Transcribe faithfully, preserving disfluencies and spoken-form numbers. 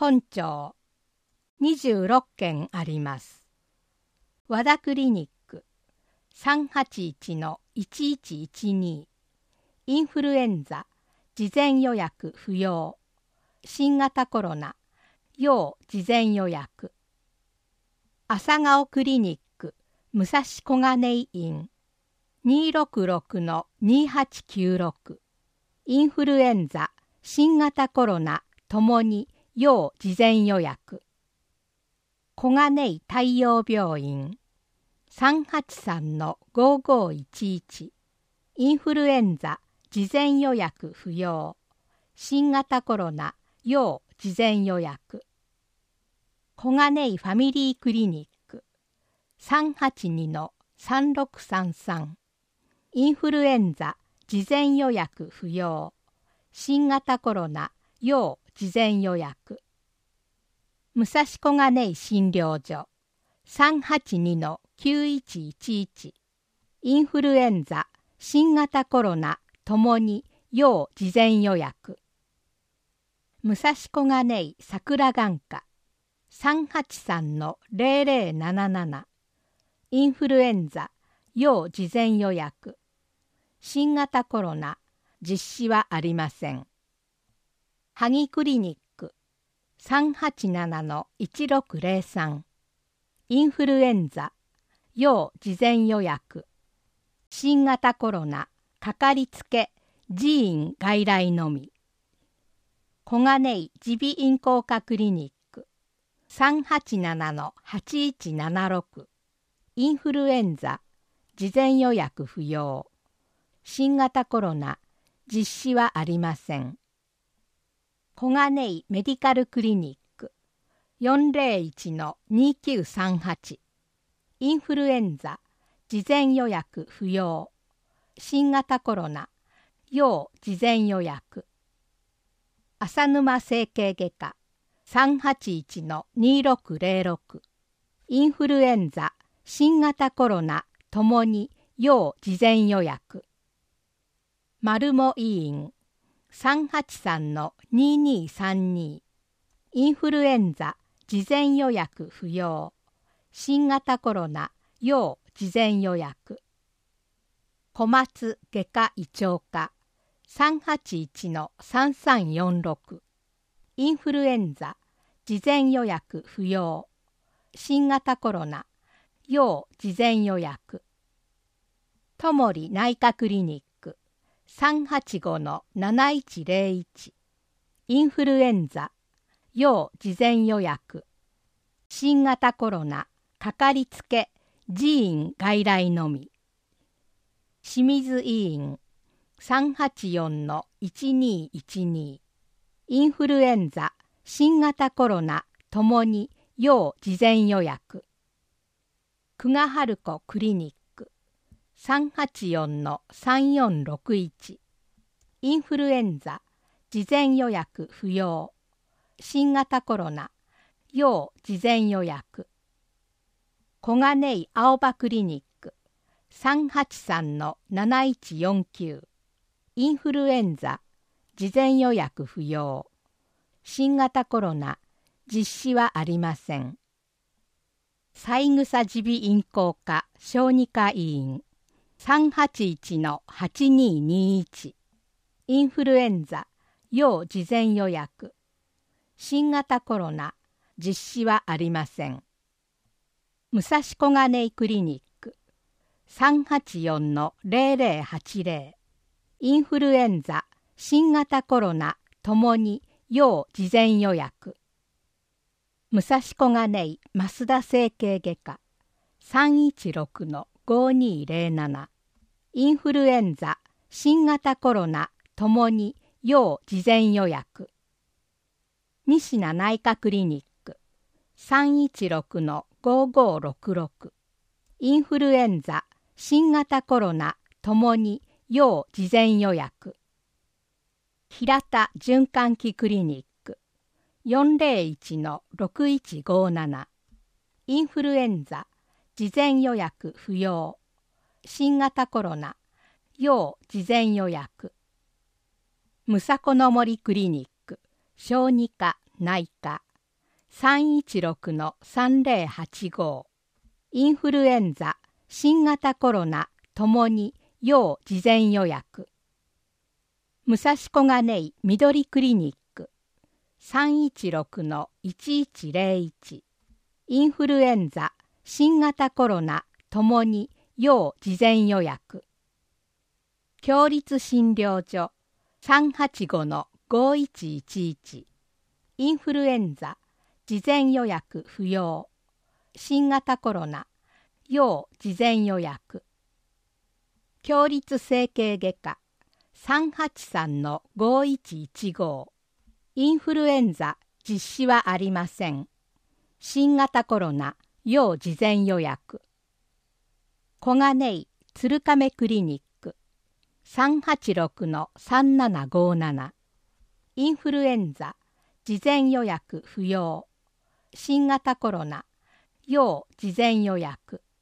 本町にじゅうろっけんあります。和田クリニック さんはちいちのいちいちいちに インフルエンザ事前予約不要、新型コロナ要事前予約、朝顔クリニック武蔵小金井院 にーろくろくのにはちきゅうろく、インフルエンザ新型コロナともに要事前予約、小金井太陽病院 さんはちさんのごーごーいちいち、インフルエンザ事前予約不要、新型コロナ要事前予約、小金井ファミリークリニック さんはちにのさんろくさんさん、インフルエンザ事前予約不要、新型コロナ要事前予約、武蔵小金井診療所 さんはちにのきゅういちいちいち、インフルエンザ新型コロナともに要事前予約、武蔵小金井桜眼科 さんはちさんのぜろぜろなななな、インフルエンザ要事前予約、新型コロナ実施はありません。萩クリニック さんはちななのいちろくぜろさん、インフルエンザ要事前予約、新型コロナかかりつけ寺院外来のみ、小金井耳鼻咽喉科クリニック さんはちななのはちいちななろく、インフルエンザ事前予約不要、新型コロナ実施はありません。小金井メディカルクリニック よんぜろいちのにきゅうさんはち、インフルエンザ事前予約不要、新型コロナ要事前予約、浅沼整形外科 さんはちいちのにろくぜろろく、インフルエンザ新型コロナともに要事前予約、丸茂医院 さんはちさんのににさんに、インフルエンザ事前予約不要、新型コロナ要事前予約、小松外科胃腸科 さんはちいちのさんさんよんろく、インフルエンザ事前予約不要、新型コロナ要事前予約、友利内科クリニック さんはちごのなないちぜろいち、インフルエンザ要事前予約、新型コロナかかりつけ寺院外来のみ、清水医院 さんはちよんのいちにいちに、インフルエンザ新型コロナともに要事前予約、久我春子クリニック さんはちよんのさんよんろくいち、インフルエンザ事前予約不要、新型コロナ要事前予約、小金井青葉クリニック さんはちさんのなないちよんきゅう、インフルエンザ事前予約不要、新型コロナ実施はありません。三枝耳鼻咽喉科小児科医院 さんはちいちのはちににいち、インフルエンザ要事前予約、新型コロナ実施はありません。武蔵小金井クリニック さんはちよんのぜろぜろはちぜろ、インフルエンザ新型コロナともに要事前予約、武蔵小金井増田整形外科 さんいちろくのごにぜろなな、インフルエンザ新型コロナともに要事前予約、西名内科クリニック さんいちろくのごごろくろく、インフルエンザ新型コロナともに要事前予約、平田循環器クリニック よんぜろいちのろくいちごなな、インフルエンザ事前予約不要、新型コロナ要事前予約、むさこの森クリニック小児科内科さんいちろくのさんぜろはちご、インフルエンザ、新型コロナともに要事前予約。武蔵小金井緑クリニックさんいちろくのいちいちぜろいち、インフルエンザ、新型コロナともに要事前予約。共立診療所さんはちごのごいちいちいち、インフルエンザ、事前予約不要。新型コロナ、要事前予約。共立整形外科さんはちさんのごいちいちご、インフルエンザ実施はありません。新型コロナ要事前予約。小金井鶴亀クリニックさんはちろくのさんななごなな、インフルエンザ事前予約不要。新型コロナ要事前予約。